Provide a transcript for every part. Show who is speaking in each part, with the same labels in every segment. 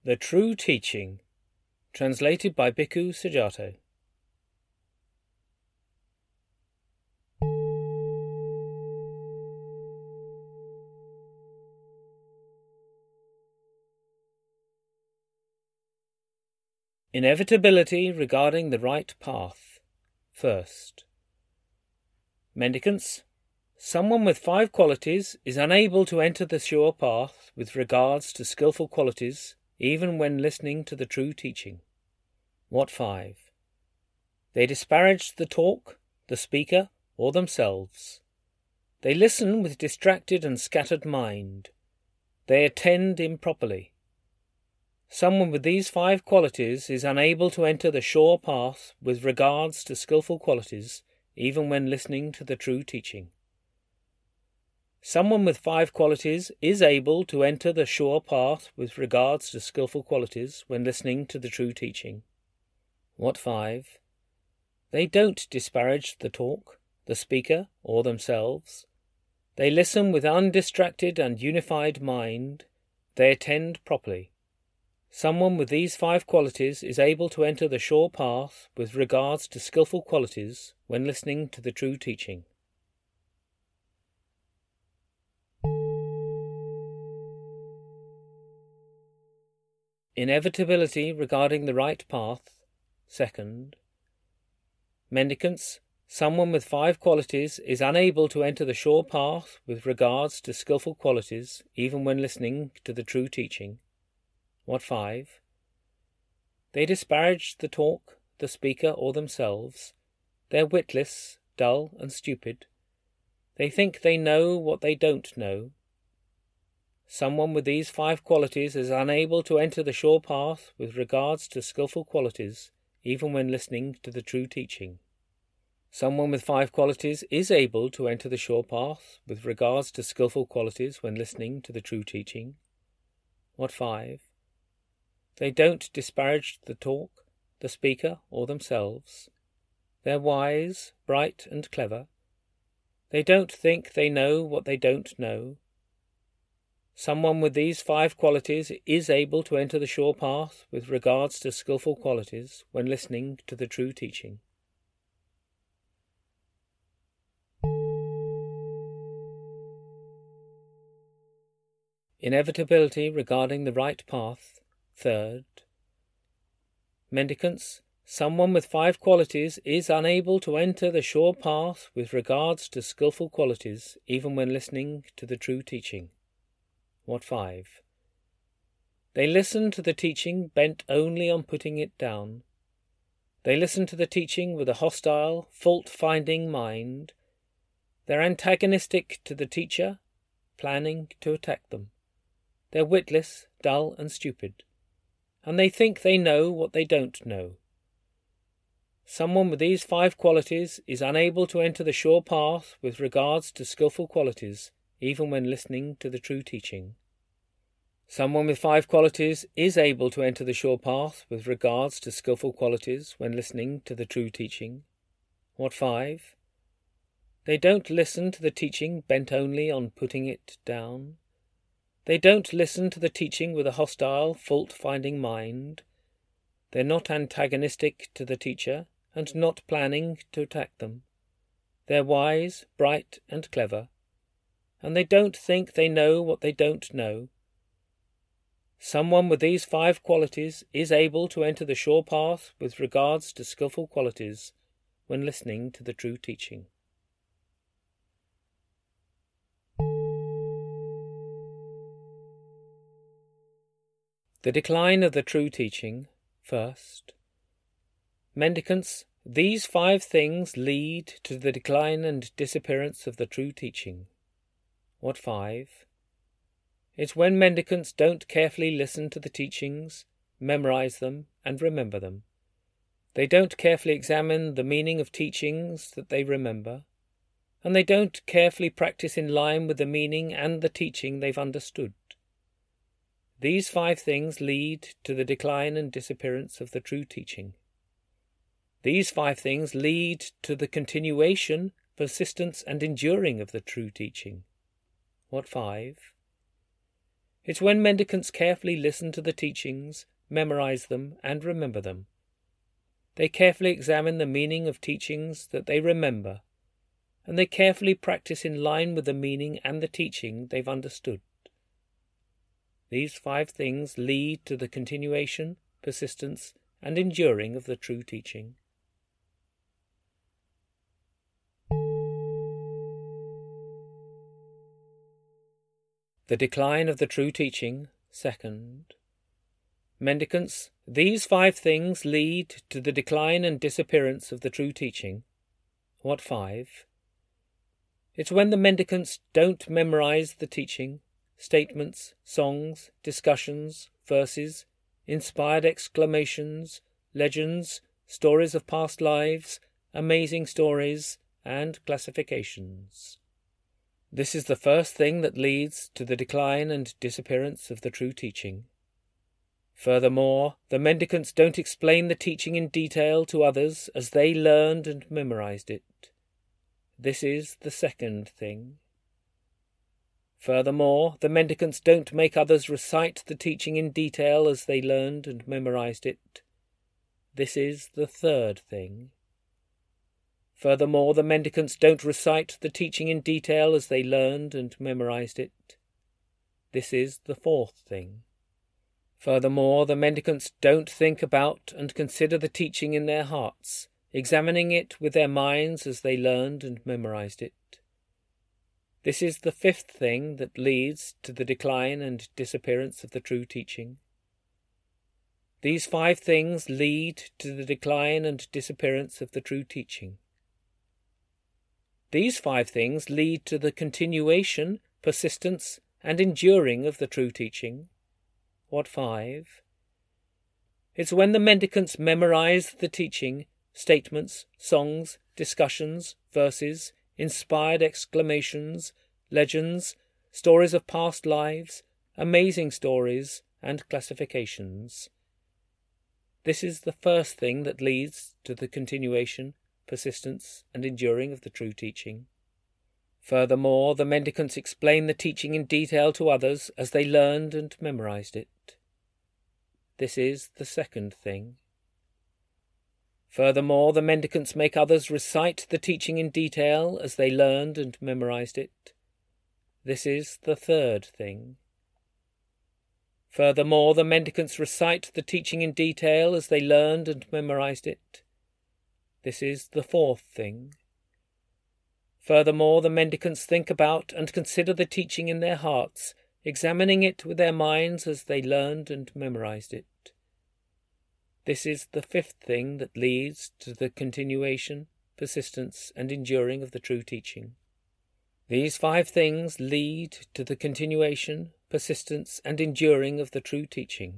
Speaker 1: The True Teaching, translated by Bhikkhu Sujato. Inevitability regarding the right path. First. Mendicants, someone with 5 qualities is unable to enter the sure path with regards to skillful qualities, even when listening to the true teaching. What 5? They disparage the talk, the speaker, or themselves. They listen with distracted and scattered mind. They attend improperly. Someone with these 5 qualities is unable to enter the sure path with regards to skillful qualities, even when listening to the true teaching. Someone with 5 qualities is able to enter the sure path with regards to skillful qualities when listening to the true teaching. What 5? They don't disparage the talk, the speaker, or themselves. They listen with undistracted and unified mind. They attend properly. Someone with these 5 qualities is able to enter the sure path with regards to skillful qualities when listening to the true teaching. Inevitability regarding the right path. Second. Mendicants, someone with 5 qualities is unable to enter the sure path with regards to skillful qualities, even when listening to the true teaching. What 5? They disparage the talk, the speaker, or themselves. They're witless, dull, and stupid. They think they know what they don't know. Someone with these 5 qualities is unable to enter the sure path with regards to skillful qualities, even when listening to the true teaching. Someone with 5 qualities is able to enter the sure path with regards to skillful qualities when listening to the true teaching. What 5? They don't disparage the talk, the speaker, or themselves. They're wise, bright, and clever. They don't think they know what they don't know. Someone with these 5 qualities is able to enter the sure path with regards to skillful qualities when listening to the true teaching. Inevitability regarding the right path. Third. Mendicants, someone with 5 qualities is unable to enter the sure path with regards to skillful qualities, even when listening to the true teaching. What 5? They listen to the teaching bent only on putting it down. They listen to the teaching with a hostile, fault-finding mind. They're antagonistic to the teacher, planning to attack them. They're witless, dull, and stupid. And they think they know what they don't know. Someone with these 5 qualities is unable to enter the sure path with regards to skillful qualities, even when listening to the true teaching. Someone with 5 qualities is able to enter the sure path with regards to skillful qualities when listening to the true teaching. What 5? They don't listen to the teaching bent only on putting it down. They don't listen to the teaching with a hostile, fault-finding mind. They're not antagonistic to the teacher and not planning to attack them. They're wise, bright, and clever, and they don't think they know what they don't know. Someone with these 5 qualities is able to enter the sure path with regards to skillful qualities when listening to the true teaching. The decline of the true teaching. First. Mendicants, these 5 things lead to the decline and disappearance of the true teaching. What 5? It's when mendicants don't carefully listen to the teachings, memorize them, and remember them. They don't carefully examine the meaning of teachings that they remember, and they don't carefully practice in line with the meaning and the teaching they've understood. These 5 things lead to the decline and disappearance of the true teaching. These 5 things lead to the continuation, persistence, and enduring of the true teaching. What 5? It's when mendicants carefully listen to the teachings, memorize them, and remember them. They carefully examine the meaning of teachings that they remember, and they carefully practice in line with the meaning and the teaching they've understood. These 5 things lead to the continuation, persistence, and enduring of the true teaching. The decline of the true teaching, second. Mendicants, these 5 things lead to the decline and disappearance of the true teaching. What 5? It's when the mendicants don't memorize the teaching, statements, songs, discussions, verses, inspired exclamations, legends, stories of past lives, amazing stories, and classifications. This is the first thing that leads to the decline and disappearance of the true teaching. Furthermore, the mendicants don't explain the teaching in detail to others as they learned and memorized it. This is the second thing. Furthermore, the mendicants don't make others recite the teaching in detail as they learned and memorized it. This is the third thing. Furthermore, the mendicants don't recite the teaching in detail as they learned and memorized it. This is the fourth thing. Furthermore, the mendicants don't think about and consider the teaching in their hearts, examining it with their minds as they learned and memorized it. This is the fifth thing that leads to the decline and disappearance of the true teaching. These 5 things lead to the decline and disappearance of the true teaching. These 5 things lead to the continuation, persistence, and enduring of the true teaching. What 5? It's when the mendicants memorize the teaching, statements, songs, discussions, verses, inspired exclamations, legends, stories of past lives, amazing stories, and classifications. This is the first thing that leads to the continuation, persistence, and enduring of the true teaching. Furthermore, the mendicants explain the teaching in detail to others as they learned and memorized it. This is the second thing. Furthermore, the mendicants make others recite the teaching in detail as they learned and memorized it. This is the third thing. Furthermore, the mendicants recite the teaching in detail as they learned and memorized it. This is the fourth thing. Furthermore, the mendicants think about and consider the teaching in their hearts, examining it with their minds as they learned and memorized it. This is the fifth thing that leads to the continuation, persistence, and enduring of the true teaching. These 5 things lead to the continuation, persistence, and enduring of the true teaching.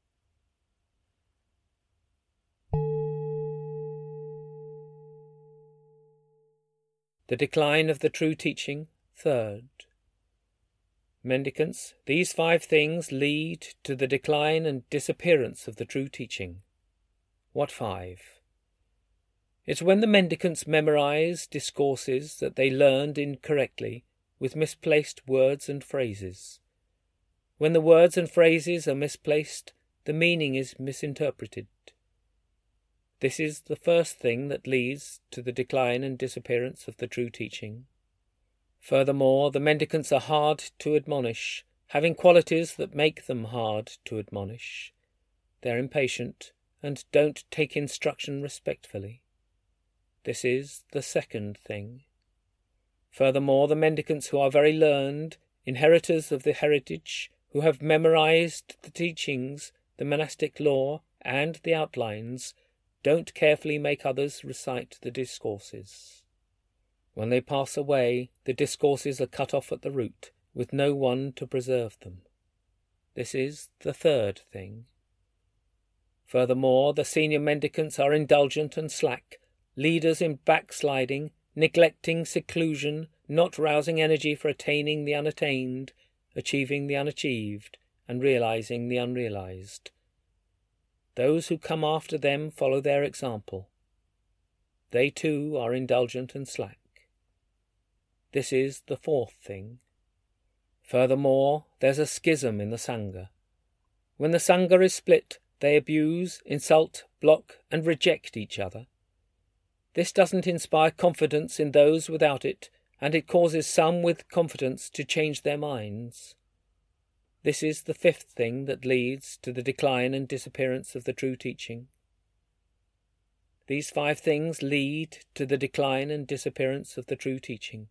Speaker 1: The decline of the true teaching, third. Mendicants, these 5 things lead to the decline and disappearance of the true teaching. What 5? It's when the mendicants memorize discourses that they learned incorrectly with misplaced words and phrases. When the words and phrases are misplaced, the meaning is misinterpreted. This is the first thing that leads to the decline and disappearance of the true teaching. Furthermore, the mendicants are hard to admonish, having qualities that make them hard to admonish. They are impatient and don't take instruction respectfully. This is the second thing. Furthermore, the mendicants who are very learned, inheritors of the heritage, who have memorized the teachings, the monastic law, and the outlines, don't carefully make others recite the discourses. When they pass away, the discourses are cut off at the root, with no one to preserve them. This is the third thing. Furthermore, the senior mendicants are indulgent and slack, leaders in backsliding, neglecting seclusion, not rousing energy for attaining the unattained, achieving the unachieved, and realizing the unrealized. Those who come after them follow their example. They too are indulgent and slack. This is the fourth thing. Furthermore, there's a schism in the Sangha. When the Sangha is split, they abuse, insult, block, and reject each other. This doesn't inspire confidence in those without it, and it causes some with confidence to change their minds. This is the fifth thing that leads to the decline and disappearance of the true teaching. These 5 things lead to the decline and disappearance of the true teaching.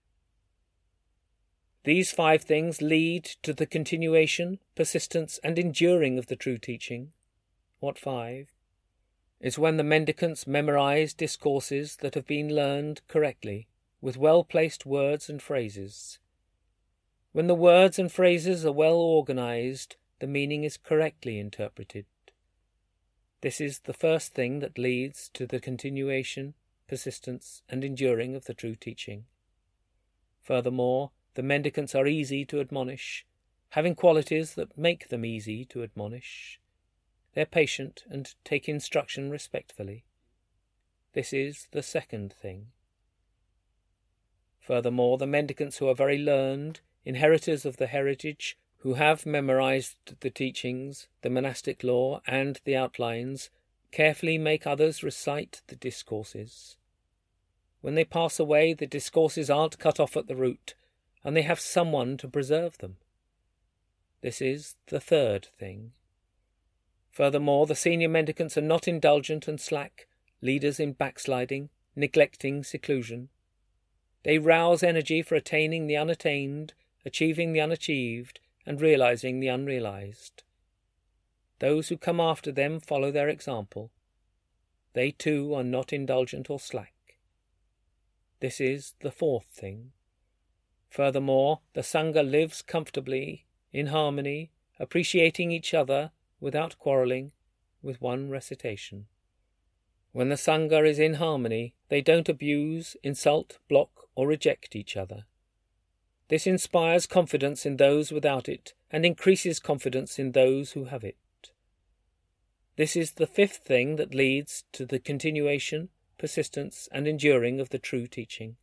Speaker 1: These 5 things lead to the continuation, persistence, and enduring of the true teaching. What 5? It's when the mendicants memorize discourses that have been learned correctly, with well-placed words and phrases. When the words and phrases are well organized, the meaning is correctly interpreted. This is the first thing that leads to the continuation, persistence, and enduring of the true teaching. Furthermore, the mendicants are easy to admonish, having qualities that make them easy to admonish. They're patient and take instruction respectfully. This is the second thing. Furthermore, the mendicants who are very learned, inheritors of the heritage, who have memorized the teachings, the monastic law, and the outlines, carefully make others recite the discourses. When they pass away, the discourses aren't cut off at the root, and they have someone to preserve them. This is the third thing. Furthermore, the senior mendicants are not indulgent and slack, leaders in backsliding, neglecting seclusion. They rouse energy for attaining the unattained, achieving the unachieved, and realizing the unrealized. Those who come after them follow their example. They too are not indulgent or slack. This is the fourth thing. Furthermore, the Sangha lives comfortably, in harmony, appreciating each other, without quarrelling, with one recitation. When the Sangha is in harmony, they don't abuse, insult, block, or reject each other. This inspires confidence in those without it, and increases confidence in those who have it. This is the fifth thing that leads to the continuation, persistence, and enduring of the true teaching.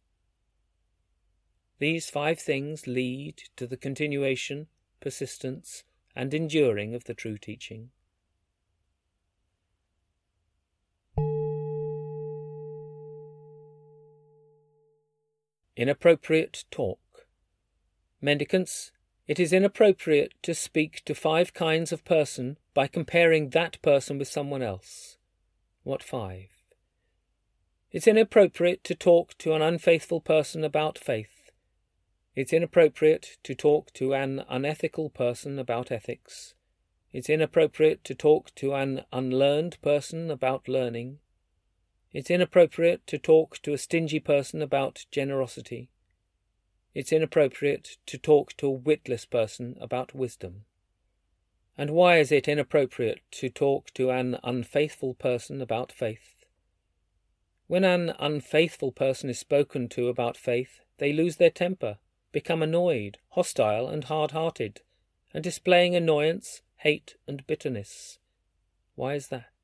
Speaker 1: These 5 things lead to the continuation, persistence, and enduring of the true teaching. Inappropriate talk. Mendicants, it is inappropriate to speak to 5 kinds of person by comparing that person with someone else. What 5? It's inappropriate to talk to an unfaithful person about faith. It's inappropriate to talk to an unethical person about ethics. It's inappropriate to talk to an unlearned person about learning. It's inappropriate to talk to a stingy person about generosity. It's inappropriate to talk to a witless person about wisdom. And why is it inappropriate to talk to an unfaithful person about faith? When an unfaithful person is spoken to about faith, they lose their temper, become annoyed, hostile, and hard-hearted, and displaying annoyance, hate, and bitterness. Why is that?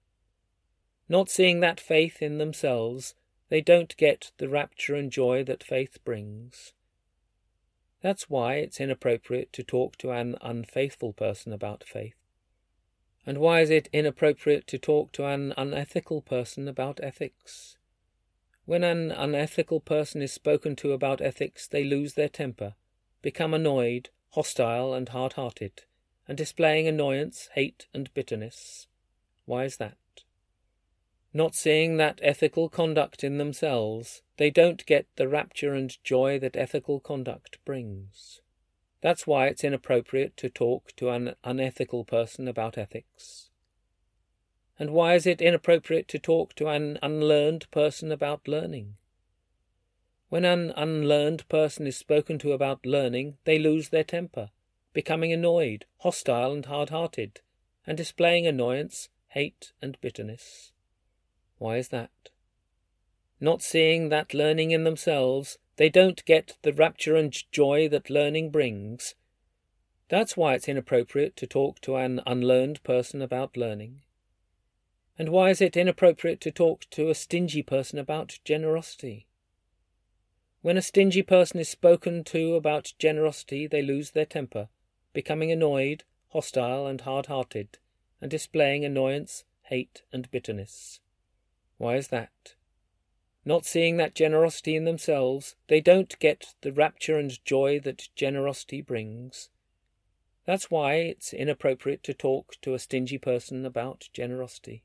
Speaker 1: Not seeing that faith in themselves, they don't get the rapture and joy that faith brings. That's why it's inappropriate to talk to an unfaithful person about faith. And why is it inappropriate to talk to an unethical person about ethics? When an unethical person is spoken to about ethics, they lose their temper, become annoyed, hostile, and hard-hearted, and displaying annoyance, hate, and bitterness. Why is that? Not seeing that ethical conduct in themselves, they don't get the rapture and joy that ethical conduct brings. That's why it's inappropriate to talk to an unethical person about ethics. And why is it inappropriate to talk to an unlearned person about learning? When an unlearned person is spoken to about learning, they lose their temper, becoming annoyed, hostile, and hard-hearted, and displaying annoyance, hate, and bitterness. Why is that? Not seeing that learning in themselves, they don't get the rapture and joy that learning brings. That's why it's inappropriate to talk to an unlearned person about learning. And why is it inappropriate to talk to a stingy person about generosity? When a stingy person is spoken to about generosity, they lose their temper, becoming annoyed, hostile, and hard-hearted, and displaying annoyance, hate, and bitterness. Why is that? Not seeing that generosity in themselves, they don't get the rapture and joy that generosity brings. That's why it's inappropriate to talk to a stingy person about generosity.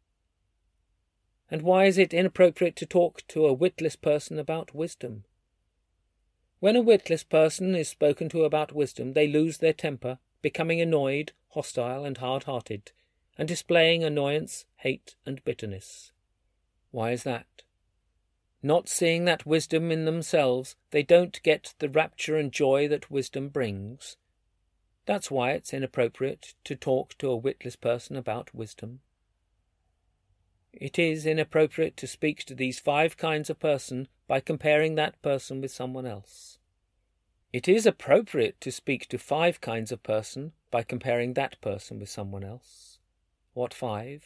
Speaker 1: And why is it inappropriate to talk to a witless person about wisdom? When a witless person is spoken to about wisdom, they lose their temper, becoming annoyed, hostile, and hard-hearted, and displaying annoyance, hate, and bitterness. Why is that? Not seeing that wisdom in themselves, they don't get the rapture and joy that wisdom brings. That's why it's inappropriate to talk to a witless person about wisdom. It is inappropriate to speak to these 5 kinds of person by comparing that person with someone else. It is appropriate to speak to 5 kinds of person by comparing that person with someone else. What 5?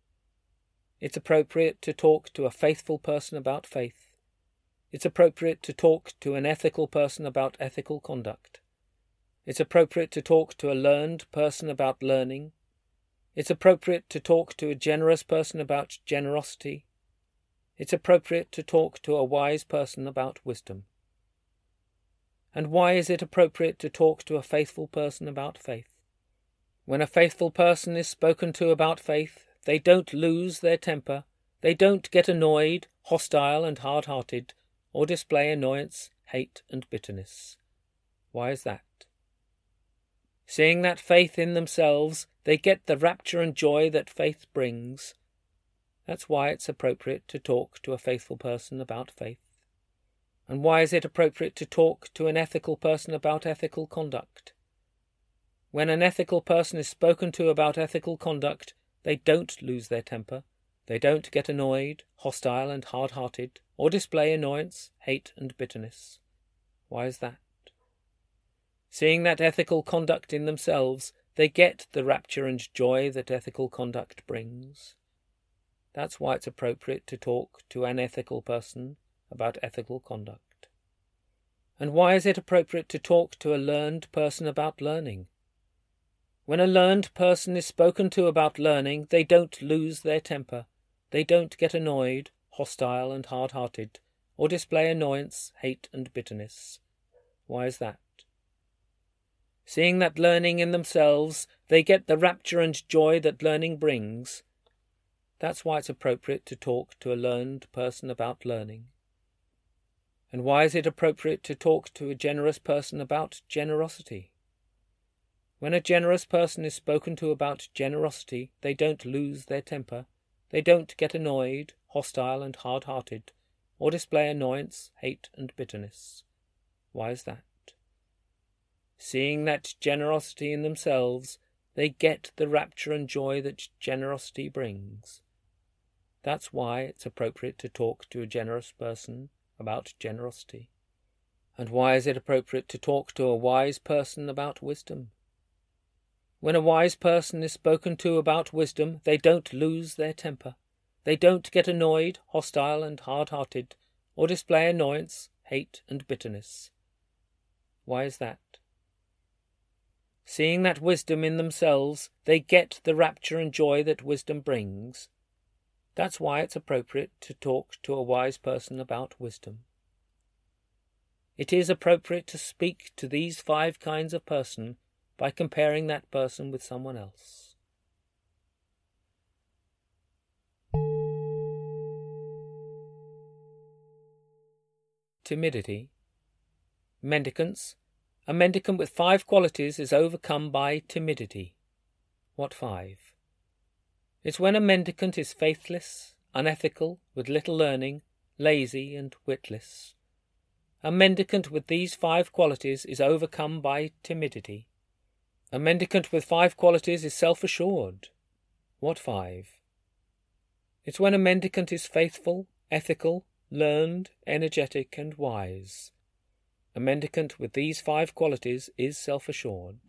Speaker 1: It's appropriate to talk to a faithful person about faith. It's appropriate to talk to an ethical person about ethical conduct. It's appropriate to talk to a learned person about learning. It's appropriate to talk to a generous person about generosity. It's appropriate to talk to a wise person about wisdom. And why is it appropriate to talk to a faithful person about faith? When a faithful person is spoken to about faith, they don't lose their temper, they don't get annoyed, hostile, and hard-hearted, or display annoyance, hate, and bitterness. Why is that? Seeing that faith in themselves, they get the rapture and joy that faith brings. That's why it's appropriate to talk to a faithful person about faith. And why is it appropriate to talk to an ethical person about ethical conduct? When an ethical person is spoken to about ethical conduct, they don't lose their temper, they don't get annoyed, hostile, and hard-hearted, or display annoyance, hate, and bitterness. Why is that? Seeing that ethical conduct in themselves, they get the rapture and joy that ethical conduct brings. That's why it's appropriate to talk to an ethical person about ethical conduct. And why is it appropriate to talk to a learned person about learning? When a learned person is spoken to about learning, they don't lose their temper, they don't get annoyed, hostile, and hard-hearted, or display annoyance, hate, and bitterness. Why is that? Seeing that learning in themselves, they get the rapture and joy that learning brings. That's why it's appropriate to talk to a learned person about learning. And why is it appropriate to talk to a generous person about generosity? When a generous person is spoken to about generosity, they don't lose their temper, they don't get annoyed, hostile, and hard-hearted, or display annoyance, hate, and bitterness. Why is that? Seeing that generosity in themselves, they get the rapture and joy that generosity brings. That's why it's appropriate to talk to a generous person about generosity. And why is it appropriate to talk to a wise person about wisdom? When a wise person is spoken to about wisdom, they don't lose their temper. They don't get annoyed, hostile, and hard-hearted, or display annoyance, hate, and bitterness. Why is that? Seeing that wisdom in themselves, they get the rapture and joy that wisdom brings. That's why it's appropriate to talk to a wise person about wisdom. It is appropriate to speak to these 5 kinds of person by comparing that person with someone else. Timidity. Mendicants. A mendicant with 5 qualities is overcome by timidity. What 5? It's when a mendicant is faithless, unethical, with little learning, lazy, and witless. A mendicant with these 5 qualities is overcome by timidity. A mendicant with 5 qualities is self-assured. What 5? It's when a mendicant is faithful, ethical, learned, energetic, and wise. A mendicant with these 5 qualities is self-assured.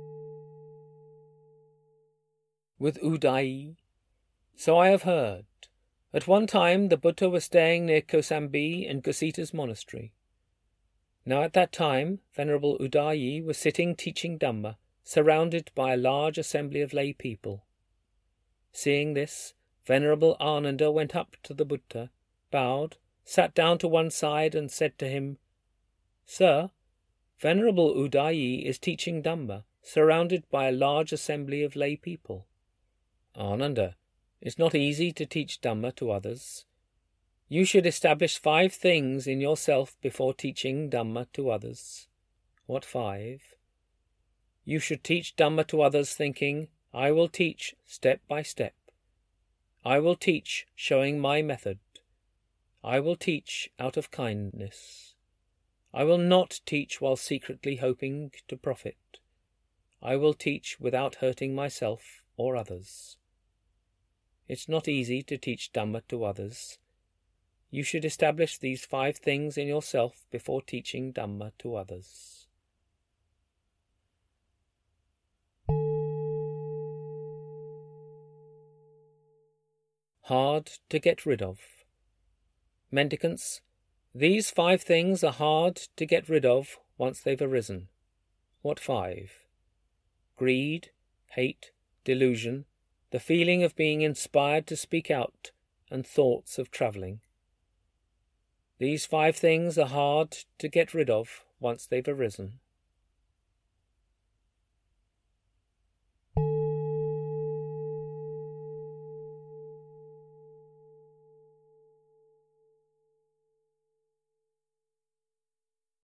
Speaker 1: With Udayi. So I have heard, At one time the Buddha was staying near Kosambi in Kusita's monastery. Now at that time Venerable Udayi was sitting teaching Dhamma, surrounded by a large assembly of lay people. Seeing this, Venerable Ananda went up to the Buddha, bowed, sat down to one side and said to him, "Sir, Venerable Udayi is teaching Dhamma, surrounded by a large assembly of lay people." "Ananda, it's not easy to teach Dhamma to others. You should establish 5 things in yourself before teaching Dhamma to others." "What 5? "You should teach Dhamma to others thinking, I will teach step by step. I will teach showing my method. I will teach out of kindness. I will not teach while secretly hoping to profit. I will teach without hurting myself or others." It's not easy to teach Dhamma to others. You should establish these 5 things in yourself before teaching Dhamma to others. Hard to get rid of. Mendicants, these 5 things are hard to get rid of once they've arisen. What 5? Greed, hate, delusion, the feeling of being inspired to speak out, and thoughts of travelling. These 5 things are hard to get rid of once they've arisen.